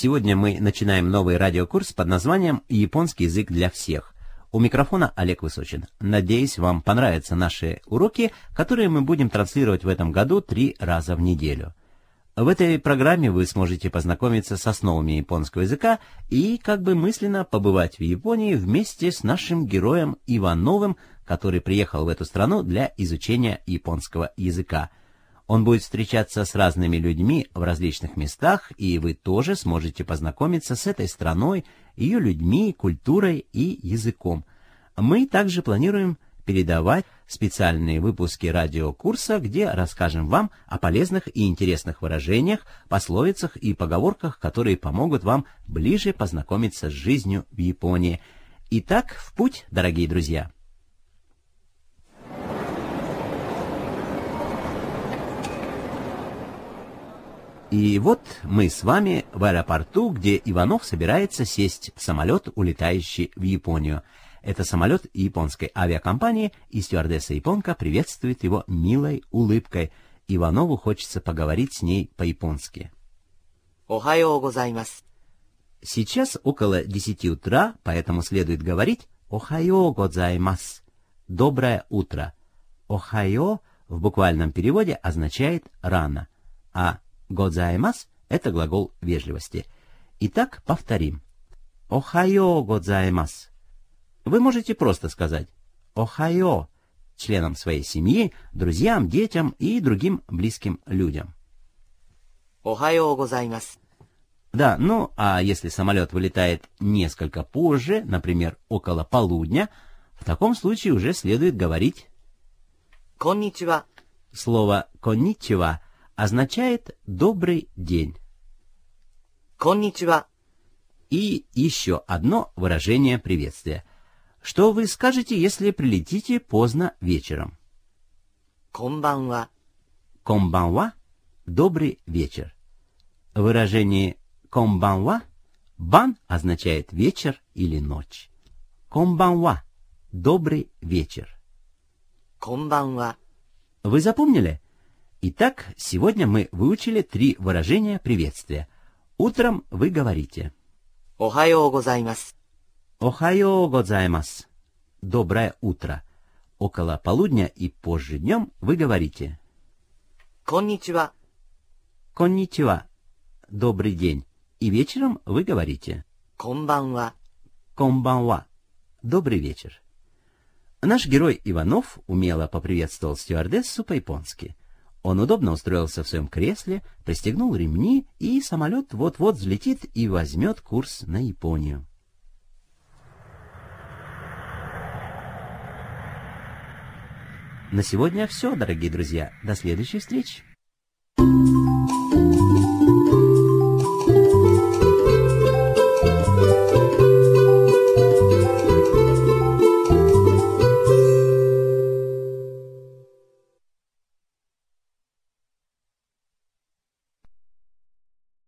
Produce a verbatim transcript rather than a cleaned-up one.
Сегодня мы начинаем новый радиокурс под названием «Японский язык для всех». У микрофона Олег Высочин. Надеюсь, вам понравятся наши уроки, которые мы будем транслировать в этом году три раза в неделю. В этой программе вы сможете познакомиться с основами японского языка и как бы мысленно побывать в Японии вместе с нашим героем Ивановым, который приехал в эту страну для изучения японского языка. Он будет встречаться с разными людьми в различных местах, и вы тоже сможете познакомиться с этой страной, ее людьми, культурой и языком. Мы также планируем передавать специальные выпуски радиокурса, где расскажем вам о полезных и интересных выражениях, пословицах и поговорках, которые помогут вам ближе познакомиться с жизнью в Японии. Итак, в путь, дорогие друзья! И вот мы с вами в аэропорту, где Иванов собирается сесть в самолет, улетающий в Японию. Это самолет японской авиакомпании, и стюардесса-японка приветствует его милой улыбкой. Иванову хочется поговорить с ней по-японски. Охайо гозаймасу. Сейчас около десяти утра, поэтому следует говорить «Охайо гозаймасу» — «доброе утро». «Охайо» в буквальном переводе означает «рано», а «годзаймас» — это глагол вежливости. Итак, повторим. «Охайо годзаймас». Вы можете просто сказать «Охайо» членам своей семьи, друзьям, детям и другим близким людям. Охайо гозаймасу. Да, ну а если самолет вылетает несколько позже, например, около полудня, в таком случае уже следует говорить Конничева. Слово «конничева» означает «добрый день». Конничева. И еще одно выражение приветствия. Что вы скажете, если прилетите поздно вечером? Конбанва. Конбанва — добрый вечер. В выражении конбанва бан означает вечер или ночь. Конбанва — добрый вечер. Конбанва. Вы запомнили? Итак, сегодня мы выучили три выражения приветствия. Утром вы говорите Охайо гозаймасу. «Охайо гозаймасу» — «доброе утро». Около полудня и позже днем вы говорите Конничева. «Конничева» — «добрый день». И вечером вы говорите Конбанва. «Конбанва» — «добрый вечер». Наш герой Иванов умело поприветствовал стюардессу по-японски. Он удобно устроился в своем кресле, пристегнул ремни, и самолет вот-вот взлетит и возьмет курс на Японию. На сегодня все, дорогие друзья. До следующей встречи.